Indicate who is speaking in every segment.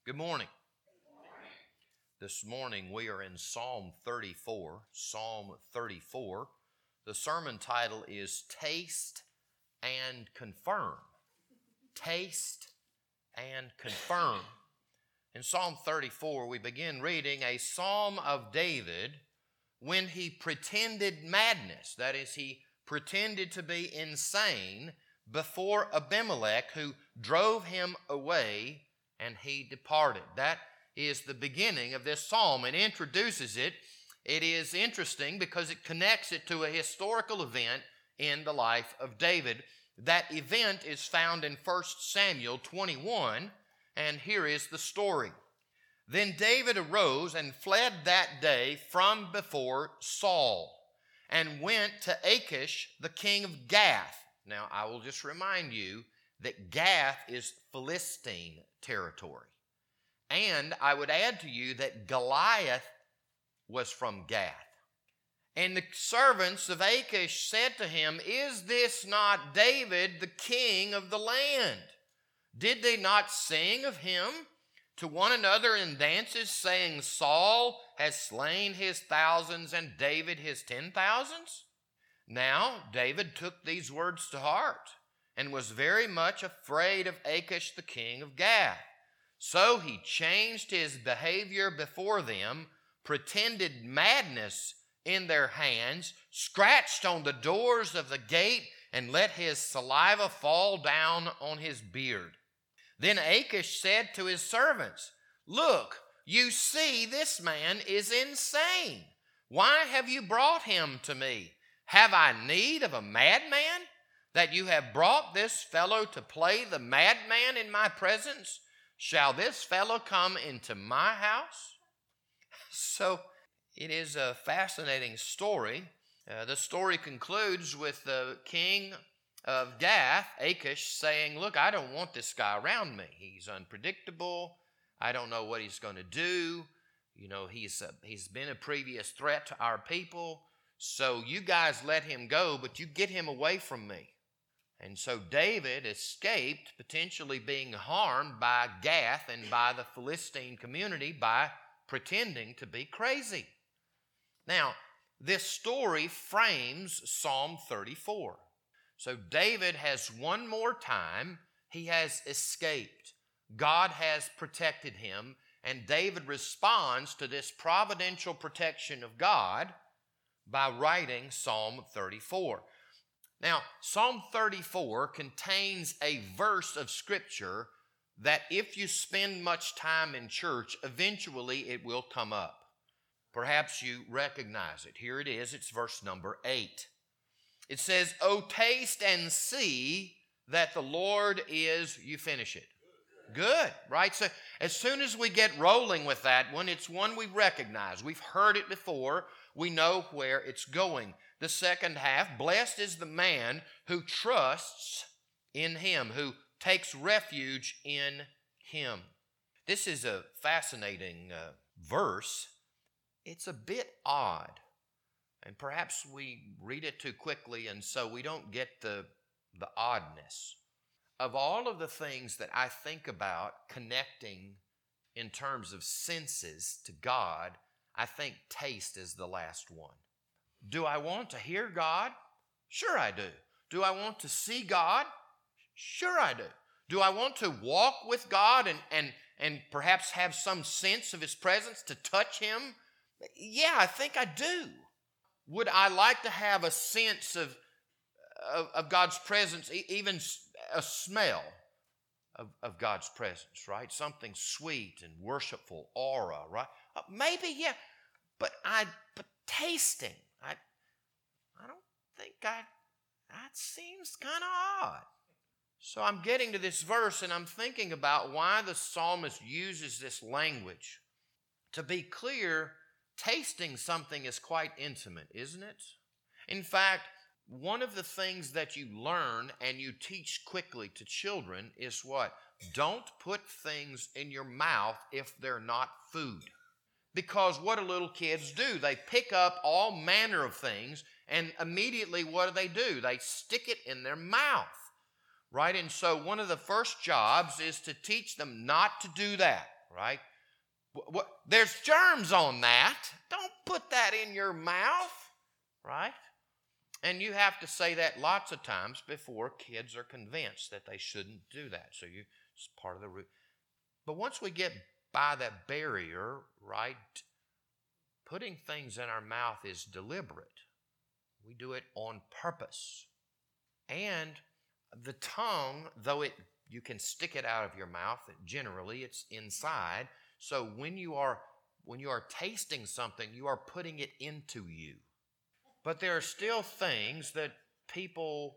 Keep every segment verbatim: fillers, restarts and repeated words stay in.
Speaker 1: Good morning. This morning we are in Psalm thirty-four. Psalm thirty-four. The sermon title is Taste and Confirm. Taste and Confirm. In Psalm thirty-four we begin reading a psalm of David when he pretended madness. That is, he pretended to be insane before Abimelech, who drove him away, and he departed. That is the beginning of this psalm and introduces it. It is interesting because it connects it to a historical event in the life of David. That event is found in First Samuel twenty-one, and here is the story. Then David arose and fled that day from before Saul and went to Achish, the king of Gath. Now, I will just remind you that Gath is Philistine territory. And I would add to you that Goliath was from Gath. And the servants of Achish said to him, "Is this not David, the king of the land? Did they not sing of him to one another in dances, saying, Saul has slain his thousands and David his ten thousands? Now David took these words to heart and was very much afraid of Achish, the king of Gath. So he changed his behavior before them, pretended madness in their hands, scratched on the doors of the gate, and let his saliva fall down on his beard. Then Achish said to his servants, Look, you see this man is insane. Why have you brought him to me? Have I need of a madman, that you have brought this fellow to play the madman in my presence? Shall this fellow come into my house?" So it is a fascinating story. Uh, the story concludes with the king of Gath, Achish, saying, "Look, I don't want this guy around me. He's unpredictable. I don't know what he's going to do. You know, he's a, he's been a previous threat to our people. So you guys let him go, but you get him away from me." And so David escaped potentially being harmed by Gath and by the Philistine community by pretending to be crazy. Now, this story frames Psalm thirty-four. So David has one more time, he has escaped. God has protected him, and David responds to this providential protection of God by writing Psalm thirty-four. Now, Psalm thirty-four contains a verse of Scripture that if you spend much time in church, eventually it will come up. Perhaps you recognize it. Here it is. It's verse number eight. It says, "Oh, taste and see that the Lord is," you finish it. Good, right? So as soon as we get rolling with that one, it's one we recognize. We've heard it before. We know where it's going. The second half, "Blessed is the man who trusts in him, who takes refuge in him." This is a fascinating uh, verse. It's a bit odd, and perhaps we read it too quickly, and so we don't get the, the oddness. Of all of the things that I think about connecting in terms of senses to God, I think taste is the last one. Do I want to hear God? Sure I do. Do I want to see God? Sure I do. Do I want to walk with God and, and, and perhaps have some sense of His presence, to touch Him? Yeah, I think I do. Would I like to have a sense of, of, of God's presence, even a smell of, of God's presence, right? Something sweet and worshipful, aura, right? Uh, maybe, yeah, but I, but tasting, I, I don't think I, that seems kind of odd. So I'm getting to this verse and I'm thinking about why the psalmist uses this language. To be clear, tasting something is quite intimate, isn't it? In fact, one of the things that you learn and you teach quickly to children is what? Don't put things in your mouth if they're not food. Because what do little kids do? They pick up all manner of things, and immediately what do they do? They stick it in their mouth, right? And so one of the first jobs is to teach them not to do that, right? What, what, there's germs on that. Don't put that in your mouth, right? And you have to say that lots of times before kids are convinced that they shouldn't do that. So you, it's part of the root. But once we get by that barrier, right, putting things in our mouth is deliberate. We do it on purpose. And the tongue, though it you can stick it out of your mouth, generally it's inside. So when you are when you are tasting something, you are putting it into you. But there are still things that people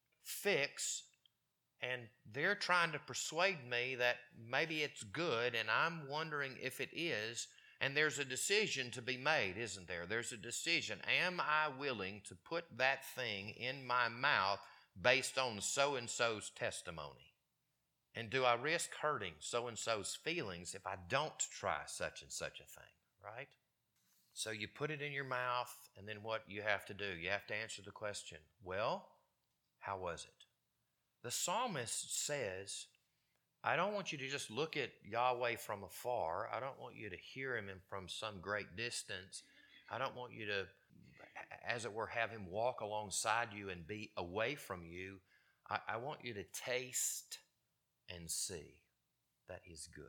Speaker 1: fix, and they're trying to persuade me that maybe it's good, and I'm wondering if it is. And there's a decision to be made, isn't there? There's a decision. Am I willing to put that thing in my mouth based on so-and-so's testimony? And do I risk hurting so-and-so's feelings if I don't try such and such a thing, right? So you put it in your mouth, and then what you have to do? You have to answer the question, well, how was it? The psalmist says, I don't want you to just look at Yahweh from afar. I don't want you to hear him from some great distance. I don't want you to, as it were, have him walk alongside you and be away from you. I, I want you to taste and see that he's good.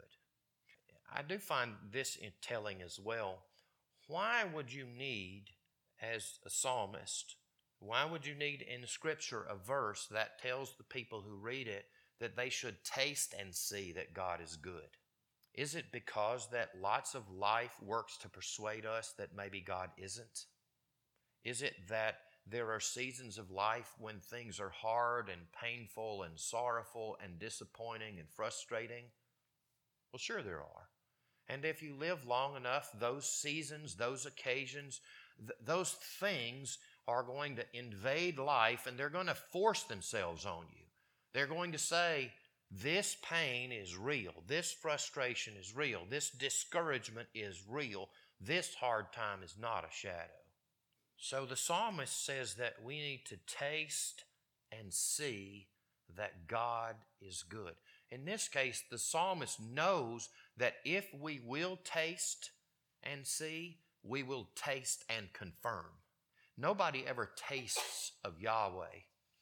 Speaker 1: I do find this in telling as well. Why would you need, as a psalmist, why would you need in Scripture a verse that tells the people who read it that they should taste and see that God is good? Is it because that lots of life works to persuade us that maybe God isn't? Is it that there are seasons of life when things are hard and painful and sorrowful and disappointing and frustrating? Well, sure there are. And if you live long enough, those seasons, those occasions, th- those things are going to invade life, and they're going to force themselves on you. They're going to say, this pain is real. This frustration is real. This discouragement is real. This hard time is not a shadow. So the psalmist says that we need to taste and see that God is good. In this case, the psalmist knows that if we will taste and see, we will taste and confirm. Nobody ever tastes of Yahweh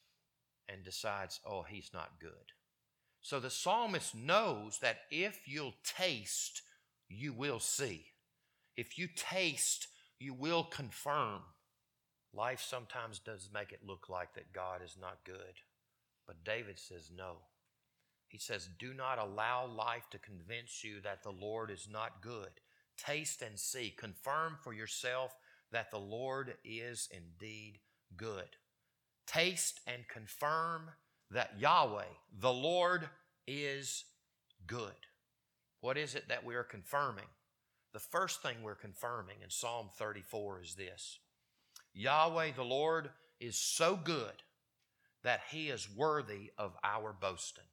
Speaker 1: and decides, oh, he's not good. So the psalmist knows that if you'll taste, you will see. If you taste, you will confirm. Life sometimes does make it look like that God is not good. But David says no. He says, do not allow life to convince you that the Lord is not good. Taste and see. Confirm for yourself that the Lord is indeed good. Taste and confirm that Yahweh, the Lord, is good. What is it that we are confirming? The first thing we're confirming in Psalm thirty-four is this. Yahweh, the Lord, is so good that he is worthy of our boasting.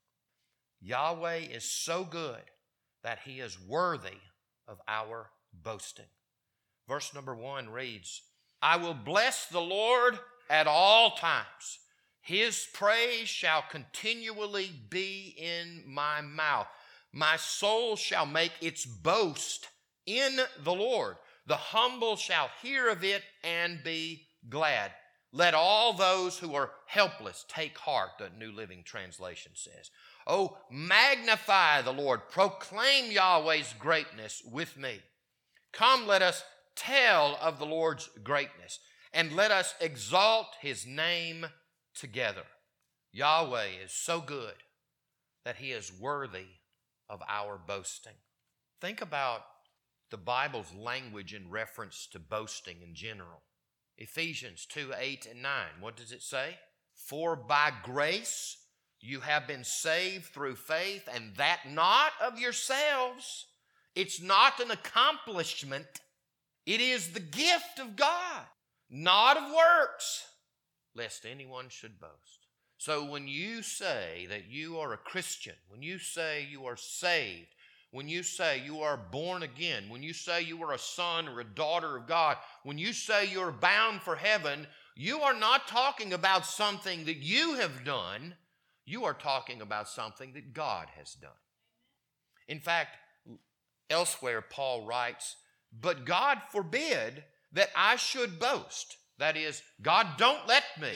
Speaker 1: Yahweh is so good that he is worthy of our boasting. Verse number one reads, I will bless the Lord at all times. His praise shall continually be in my mouth. My soul shall make its boast in the Lord. The humble shall hear of it and be glad. Let all those who are helpless take heart, the New Living Translation says. Oh, magnify the Lord. Proclaim Yahweh's greatness with me. Come, let us tell of the Lord's greatness, and let us exalt his name together. Yahweh is so good that he is worthy of our boasting. Think about the Bible's language in reference to boasting in general. Ephesians two, eight, and nine. What does it say? For by grace you have been saved through faith, and that not of yourselves. It's not an accomplishment. It is the gift of God, not of works, lest anyone should boast. So when you say that you are a Christian, when you say you are saved, when you say you are born again, when you say you are a son or a daughter of God, when you say you're bound for heaven, you are not talking about something that you have done. You are talking about something that God has done. In fact, Elsewhere, Paul writes, but God forbid that I should boast. That is, God, don't let me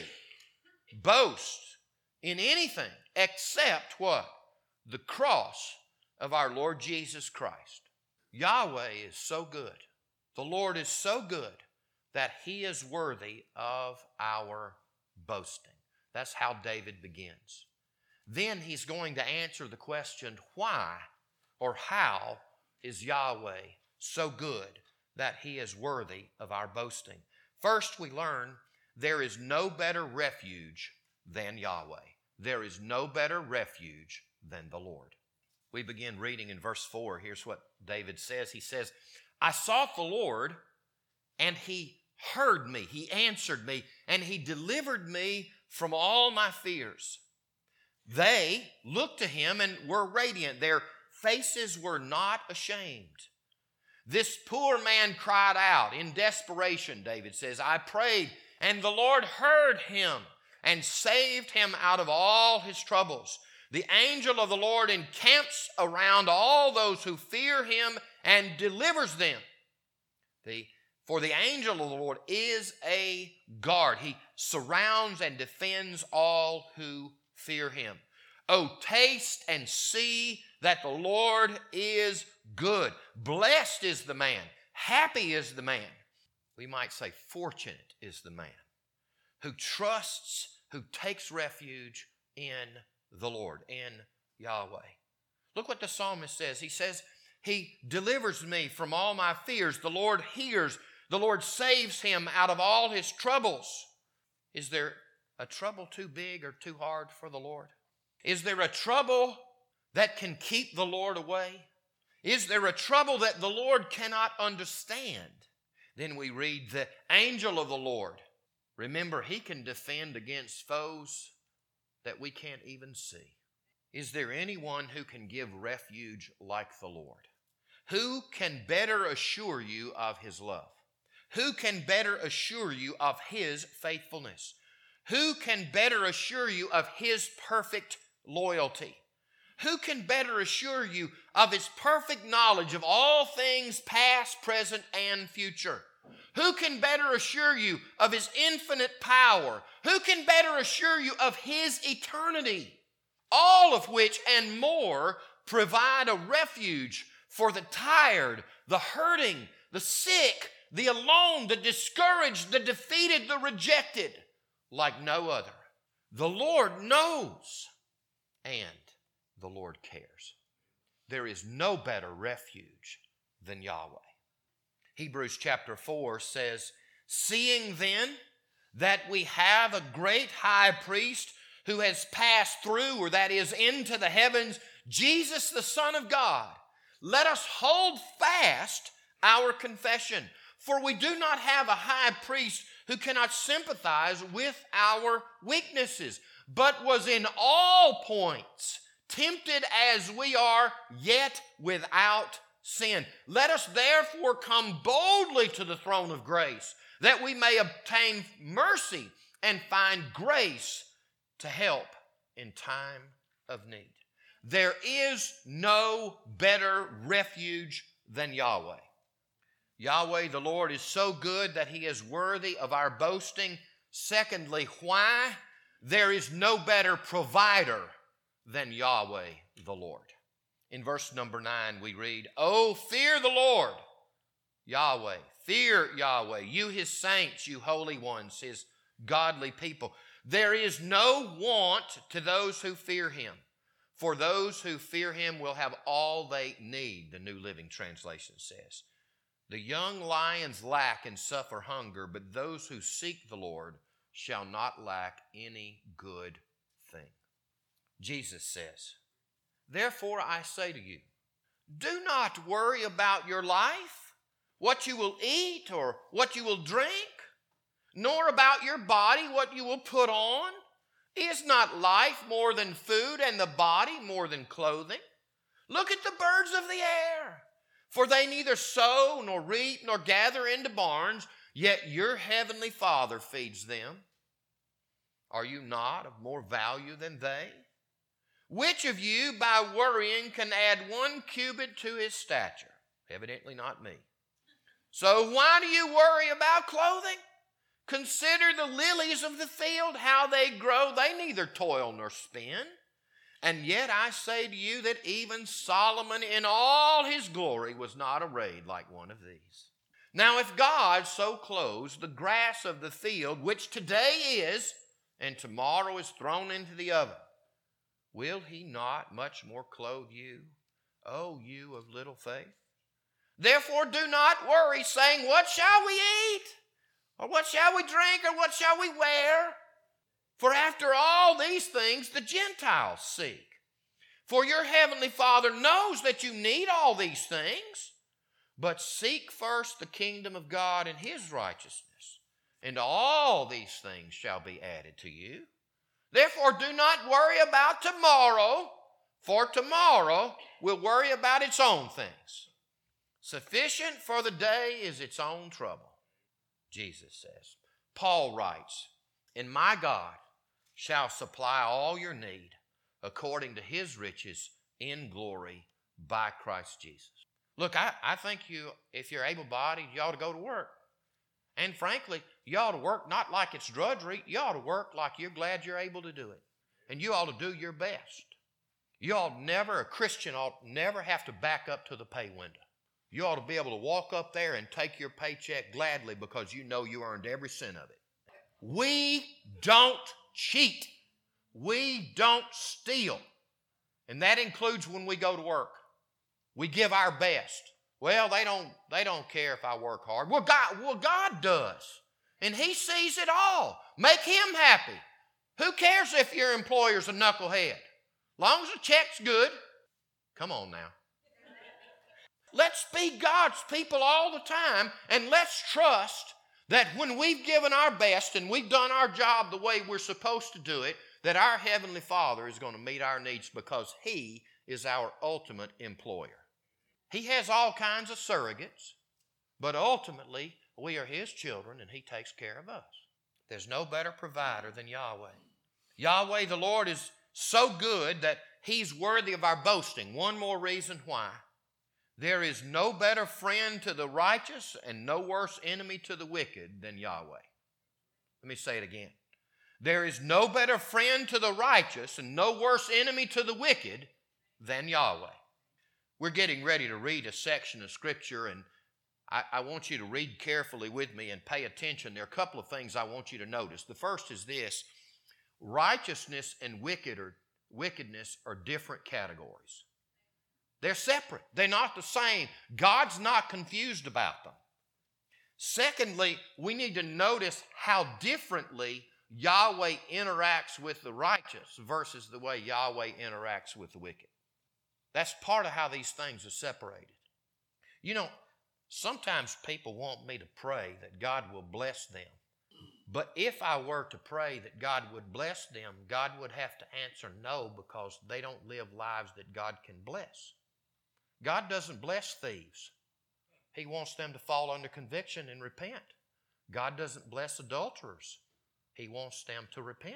Speaker 1: boast in anything except what? The cross of our Lord Jesus Christ. Yahweh is so good. The Lord is so good that He is worthy of our boasting. That's how David begins. Then he's going to answer the question, why or how is Yahweh so good that He is worthy of our boasting? First, we learn there is no better refuge than Yahweh. There is no better refuge than the Lord. We begin reading in verse four. Here's what David says. He says, I sought the Lord, and He heard me. He answered me, and He delivered me from all my fears. They looked to Him and were radiant. Their faces were not ashamed. This poor man cried out in desperation, David says, I prayed, and the Lord heard him and saved him out of all his troubles. The angel of the Lord encamps around all those who fear Him and delivers them. The, for the angel of the Lord is a guard. He surrounds and defends all who fear Him. Oh, taste and see that the Lord is good. Blessed is the man. Happy is the man. We might say fortunate is the man who trusts, who takes refuge in the Lord, in Yahweh. Look what the psalmist says. He says, He delivers me from all my fears. The Lord hears. The Lord saves him out of all his troubles. Is there a trouble too big or too hard for the Lord? Is there a trouble that can keep the Lord away? Is there a trouble that the Lord cannot understand? Then we read the angel of the Lord. Remember, He can defend against foes that we can't even see. Is there anyone who can give refuge like the Lord? Who can better assure you of His love? Who can better assure you of His faithfulness? Who can better assure you of His perfect loyalty? Who can better assure you of His perfect knowledge of all things past, present, and future? Who can better assure you of His infinite power? Who can better assure you of His eternity? All of which and more provide a refuge for the tired, the hurting, the sick, the alone, the discouraged, the defeated, the rejected, like no other. The Lord knows, and the Lord cares. There is no better refuge than Yahweh. Hebrews chapter four says, seeing then that we have a great high priest who has passed through, or that is into the heavens, Jesus the Son of God, let us hold fast our confession. For we do not have a high priest who cannot sympathize with our weaknesses, but was in all points tempted as we are, yet without sin. Let us therefore come boldly to the throne of grace, that we may obtain mercy and find grace to help in time of need. There is no better refuge than Yahweh. Yahweh, the Lord, is so good that He is worthy of our boasting. Secondly, why? There is no better provider than Yahweh, the Lord. In verse number nine, we read, oh, fear the Lord, Yahweh. Fear Yahweh, you His saints, you holy ones, His godly people. There is no want to those who fear Him. For those who fear Him will have all they need, the New Living Translation says. The young lions lack and suffer hunger, but those who seek the Lord shall not lack any good thing. Jesus says, therefore I say to you, do not worry about your life, what you will eat or what you will drink, nor about your body, what you will put on. Is not life more than food, and the body more than clothing? Look at the birds of the air, for they neither sow nor reap nor gather into barns, yet your heavenly Father feeds them. Are you not of more value than they? Which of you by worrying can add one cubit to his stature? Evidently not me. So why do you worry about clothing? Consider the lilies of the field, how they grow. They neither toil nor spin. And yet I say to you that even Solomon in all his glory was not arrayed like one of these. Now if God so clothes the grass of the field, which today is, and tomorrow is thrown into the oven, will he not much more clothe you, O you of little faith? Therefore do not worry, saying, what shall we eat? Or what shall we drink? Or what shall we wear? For after all these things the Gentiles seek. For your heavenly Father knows that you need all these things. But seek first the kingdom of God and his righteousness, and all these things shall be added to you. Therefore do not worry about tomorrow, for tomorrow will worry about its own things. Sufficient for the day is its own trouble, Jesus says. Paul writes, and my God shall supply all your need according to his riches in glory by Christ Jesus. Look, I, I think you, if you're able-bodied, you ought to go to work. And frankly, you ought to work not like it's drudgery. You ought to work like you're glad you're able to do it. And you ought to do your best. You ought never, a Christian ought never have to back up to the pay window. You ought to be able to walk up there and take your paycheck gladly because you know you earned every cent of it. We don't cheat. We don't steal. And that includes when we go to work. We give our best. Well, they don't, they don't care if I work hard. Well, God, well, God does. And he sees it all. Make him happy. Who cares if your employer's a knucklehead? Long as the check's good. Come on now. Let's be God's people all the time, and let's trust that when we've given our best and we've done our job the way we're supposed to do it, that our Heavenly Father is going to meet our needs because he is our ultimate employer. He has all kinds of surrogates, but ultimately we are his children and he takes care of us. There's no better provider than Yahweh. Yahweh the Lord is so good that he's worthy of our boasting. One more reason why. There is no better friend to the righteous and no worse enemy to the wicked than Yahweh. Let me say it again. There is no better friend to the righteous and no worse enemy to the wicked than Yahweh. We're getting ready to read a section of Scripture, and I, I want you to read carefully with me and pay attention. There are a couple of things I want you to notice. The first is this. Righteousness and wicked or, wickedness are different categories. They're separate. They're not the same. God's not confused about them. Secondly, we need to notice how differently Yahweh interacts with the righteous versus the way Yahweh interacts with the wicked. That's part of how these things are separated. You know, sometimes people want me to pray that God will bless them. But if I were to pray that God would bless them, God would have to answer no because they don't live lives that God can bless. God doesn't bless thieves. He wants them to fall under conviction and repent. God doesn't bless adulterers. He wants them to repent.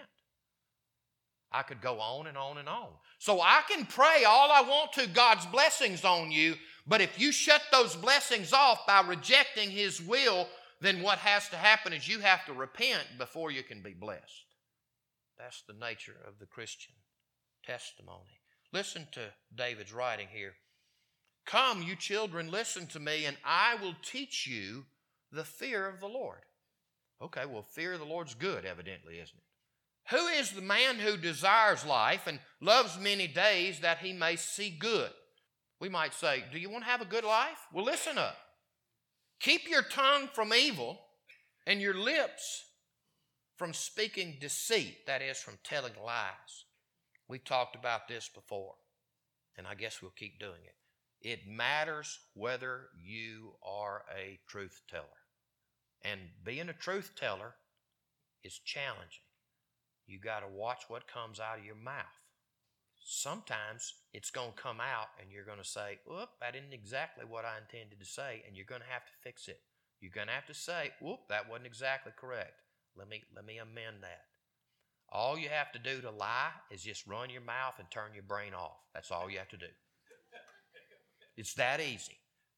Speaker 1: I could go on and on and on. So I can pray all I want to, God's blessings on you, but if you shut those blessings off by rejecting his will, then what has to happen is you have to repent before you can be blessed. That's the nature of the Christian testimony. Listen to David's writing here. Come, you children, listen to me, and I will teach you the fear of the Lord. Okay, well, fear of the Lord's good, evidently, isn't it? Who is the man who desires life and loves many days that he may see good? We might say, do you want to have a good life? Well, listen up. Keep your tongue from evil and your lips from speaking deceit, that is, from telling lies. We've talked about this before, and I guess we'll keep doing it. It matters whether you are a truth teller. And being a truth teller is challenging. You got to watch what comes out of your mouth. Sometimes it's going to come out and you're going to say, whoop, that isn't exactly what I intended to say, and you're going to have to fix it. You're going to have to say, whoop, that wasn't exactly correct. Let me, let me amend that. All you have to do to lie is just run your mouth and turn your brain off. That's all you have to do. It's that easy.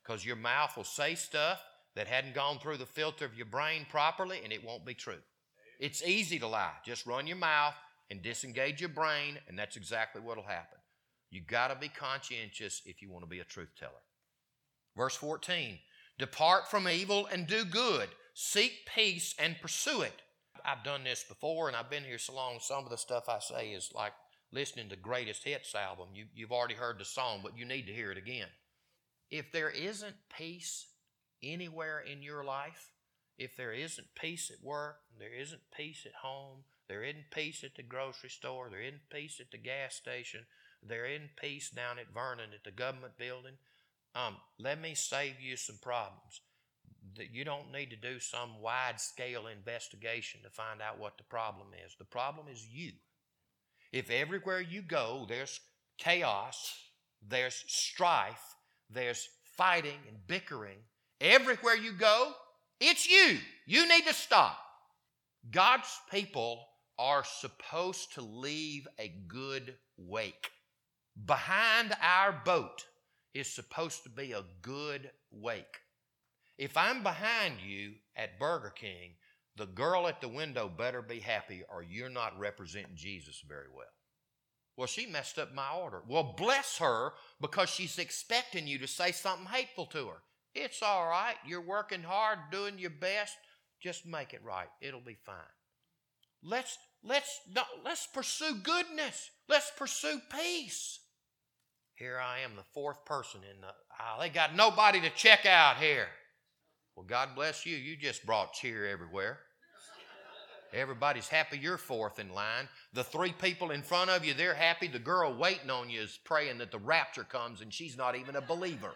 Speaker 1: because your mouth will say stuff that hadn't gone through the filter of your brain properly, and it won't be true. It's easy to lie. Just run your mouth and disengage your brain, and that's exactly what will happen. You got to be conscientious if you want to be a truth teller. Verse fourteen, depart from evil and do good. Seek peace and pursue it. I've done this before, and I've been here so long, some of the stuff I say is like listening to Greatest Hits album. You, you've already heard the song, but you need to hear it again. If there isn't peace anywhere in your life, if there isn't peace at work, there isn't peace at home, there isn't peace at the grocery store, there isn't peace at the gas station, there isn't peace down at Vernon at the government building, um, let me save you some problems. That you don't need to do some wide-scale investigation to find out what the problem is. The problem is you. If everywhere you go there's chaos, there's strife, there's fighting and bickering, everywhere you go, it's you. You need to stop. God's people are supposed to leave a good wake. Behind our boat is supposed to be a good wake. If I'm behind you at Burger King, the girl at the window better be happy or you're not representing Jesus very well. Well, she messed up my order. Well, bless her because she's expecting you to say something hateful to her. It's all right. You're working hard, doing your best. Just make it right. It'll be fine. Let's, let's, let's pursue goodness. Let's pursue peace. Here I am, the fourth person in the aisle. They got nobody to check out here. Well, God bless you. You just brought cheer everywhere. Everybody's happy you're fourth in line. The three people in front of you, they're happy. The girl waiting on you is praying that the rapture comes and she's not even a believer.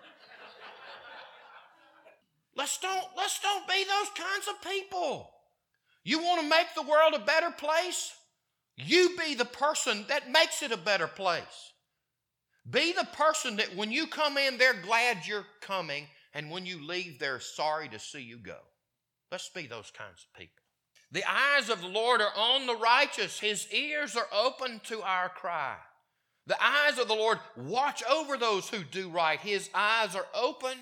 Speaker 1: Let's don't, let's don't be those kinds of people. You want to make the world a better place? You be the person that makes it a better place. Be the person that when you come in, they're glad you're coming. And when you leave, they're sorry to see you go. Let's be those kinds of people. The eyes of the Lord are on the righteous. His ears are open to our cry. The eyes of the Lord watch over those who do right. His eyes are open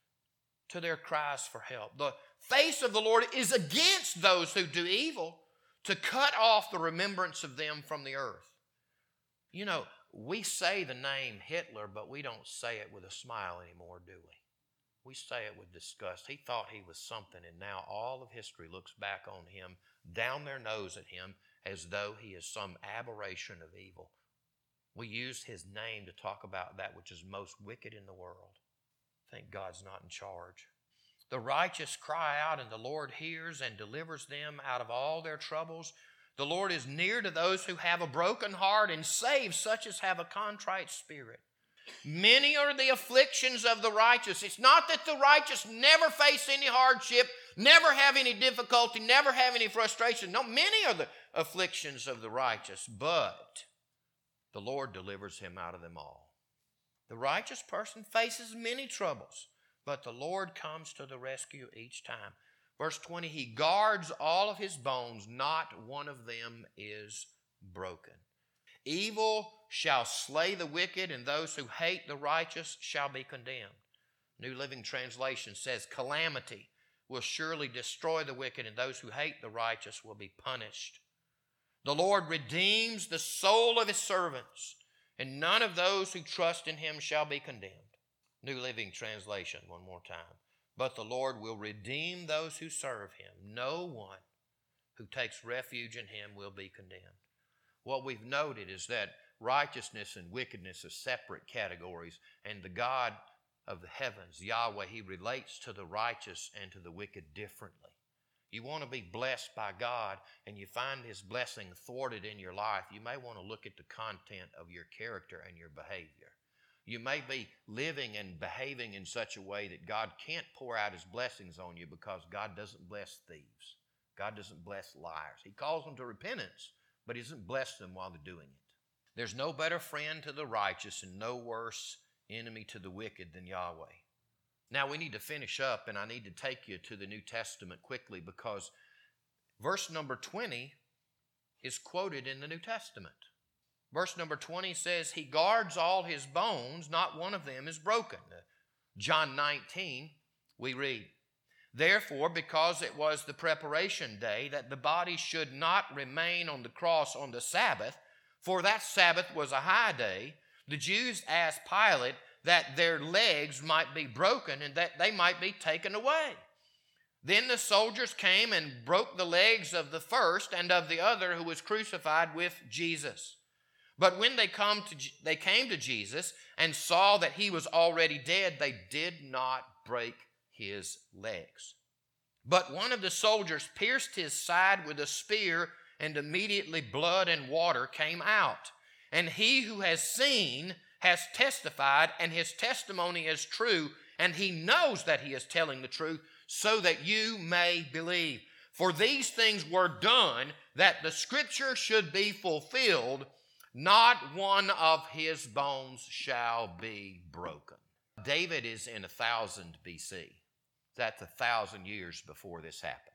Speaker 1: to their cries for help. The face of the Lord is against those who do evil, to cut off the remembrance of them from the earth. You know, we say the name Hitler, but we don't say it with a smile anymore, do we? We say it with disgust. He thought he was something, and now all of history looks back on him, down their nose at him, as though he is some aberration of evil. We use his name to talk about that which is most wicked in the world. Thank God's not in charge. The righteous cry out, and the Lord hears and delivers them out of all their troubles. The Lord is near to those who have a broken heart and saves such as have a contrite spirit. Many are the afflictions of the righteous. It's not that the righteous never face any hardship, never have any difficulty, never have any frustration. No, many are the afflictions of the righteous, but the Lord delivers him out of them all. The righteous person faces many troubles, but the Lord comes to the rescue each time. Verse twenty, he guards all of his bones, not one of them is broken. Evil shall slay the wicked, and those who hate the righteous shall be condemned. New Living Translation says, calamity will surely destroy the wicked, and those who hate the righteous will be punished. The Lord redeems the soul of his servants, and none of those who trust in him shall be condemned. New Living Translation, one more time. But the Lord will redeem those who serve him. No one who takes refuge in him will be condemned. What we've noted is that righteousness and wickedness are separate categories, and the God of the heavens, Yahweh, he relates to the righteous and to the wicked differently. You want to be blessed by God and you find his blessing thwarted in your life, you may want to look at the content of your character and your behavior. You may be living and behaving in such a way that God can't pour out his blessings on you because God doesn't bless thieves. God doesn't bless liars. He calls them to repentance, but he doesn't bless them while they're doing it. There's no better friend to the righteous and no worse enemy to the wicked than Yahweh. Now we need to finish up, and I need to take you to the New Testament quickly because verse number twenty is quoted in the New Testament. Verse number twenty says, he guards all his bones, not one of them is broken. John nineteen, we read, "Therefore, because it was the preparation day, that the body should not remain on the cross on the Sabbath, for that Sabbath was a high day, the Jews asked Pilate that their legs might be broken and that they might be taken away. Then the soldiers came and broke the legs of the first and of the other who was crucified with Jesus. But when they come to they came to Jesus and saw that he was already dead, they did not break his legs. But one of the soldiers pierced his side with a spear, and immediately blood and water came out. And he who has seen has testified, and his testimony is true, and he knows that he is telling the truth, so that you may believe. For these things were done, that the scripture should be fulfilled, not one of his bones shall be broken." David is in one thousand B C. That's a thousand years before this happened.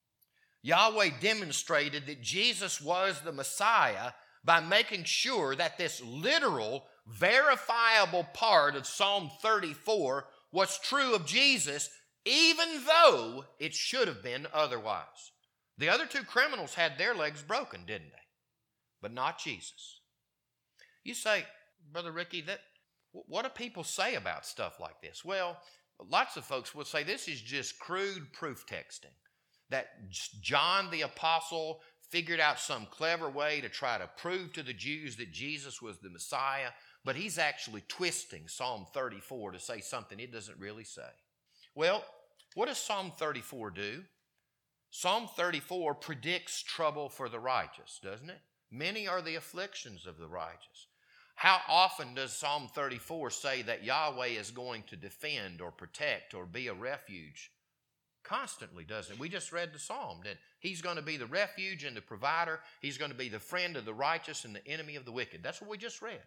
Speaker 1: Yahweh demonstrated that Jesus was the Messiah by making sure that this literal, verifiable part of Psalm thirty-four was true of Jesus, even though it should have been otherwise. The other two criminals had their legs broken, didn't they? But not Jesus. You say, Brother Ricky, that what do people say about stuff like this? Well, lots of folks will say this is just crude proof texting, that John the Apostle figured out some clever way to try to prove to the Jews that Jesus was the Messiah, but he's actually twisting Psalm thirty-four to say something it doesn't really say. Well, what does Psalm thirty-four do? Psalm thirty-four predicts trouble for the righteous, doesn't it? Many are the afflictions of the righteous. How often does Psalm thirty-four say that Yahweh is going to defend or protect or be a refuge? Constantly, doesn't it? We just read the psalm that he's going to be the refuge and the provider. He's going to be the friend of the righteous and the enemy of the wicked. That's what we just read.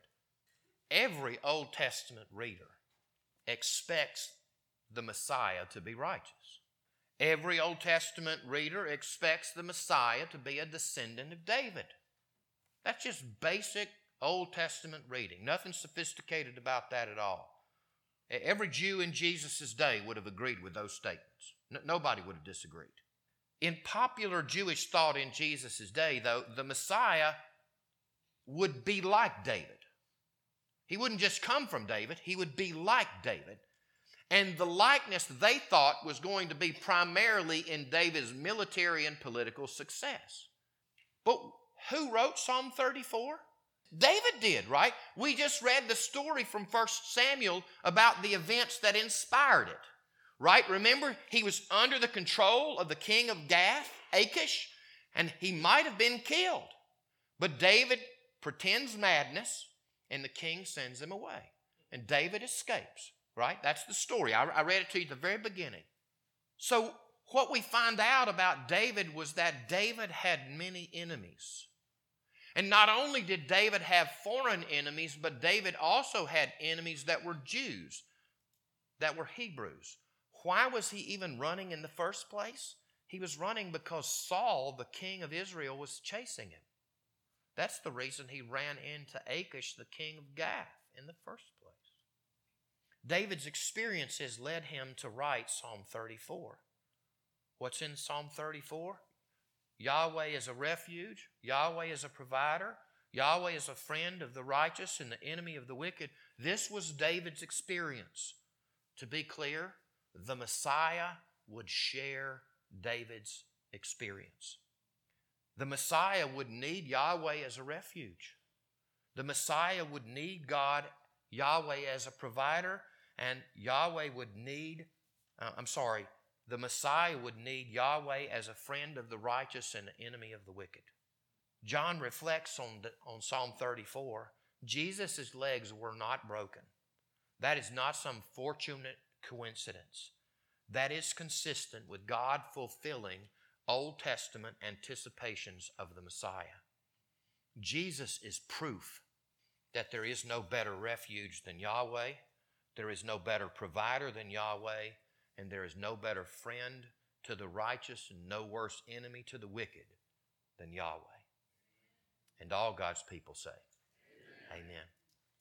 Speaker 1: Every Old Testament reader expects the Messiah to be righteous. Every Old Testament reader expects the Messiah to be a descendant of David. That's just basic Old Testament reading. Nothing sophisticated about that at all. Every Jew in Jesus' day would have agreed with those statements. No, nobody would have disagreed. In popular Jewish thought in Jesus' day, though, the Messiah would be like David. He wouldn't just come from David, he would be like David. And the likeness they thought was going to be primarily in David's military and political success. But who wrote Psalm thirty-four? David did, right? We just read the story from First Samuel about the events that inspired it, right? Remember, he was under the control of the king of Gath, Achish, and he might have been killed. But David pretends madness, and the king sends him away. And David escapes, right? That's the story. I, I read it to you at the very beginning. So what we find out about David was that David had many enemies. And not only did David have foreign enemies, but David also had enemies that were Jews, that were Hebrews. Why was he even running in the first place? He was running because Saul, the king of Israel, was chasing him. That's the reason he ran into Achish, the king of Gath, in the first place. David's experiences led him to write Psalm thirty-four. What's in Psalm thirty-four? Yahweh is a refuge. Yahweh is a provider. Yahweh is a friend of the righteous and the enemy of the wicked. This was David's experience. To be clear, the Messiah would share David's experience. The Messiah would need Yahweh as a refuge. The Messiah would need God, Yahweh as a provider, and Yahweh would need, uh, I'm sorry, the Messiah would need Yahweh as a friend of the righteous and the enemy of the wicked. John reflects on, the, on Psalm thirty-four. Jesus' legs were not broken. That is not some fortunate coincidence. That is consistent with God fulfilling Old Testament anticipations of the Messiah. Jesus is proof that there is no better refuge than Yahweh, there is no better provider than Yahweh, and there is no better friend to the righteous and no worse enemy to the wicked than Yahweh. And all God's people say, Amen. Amen.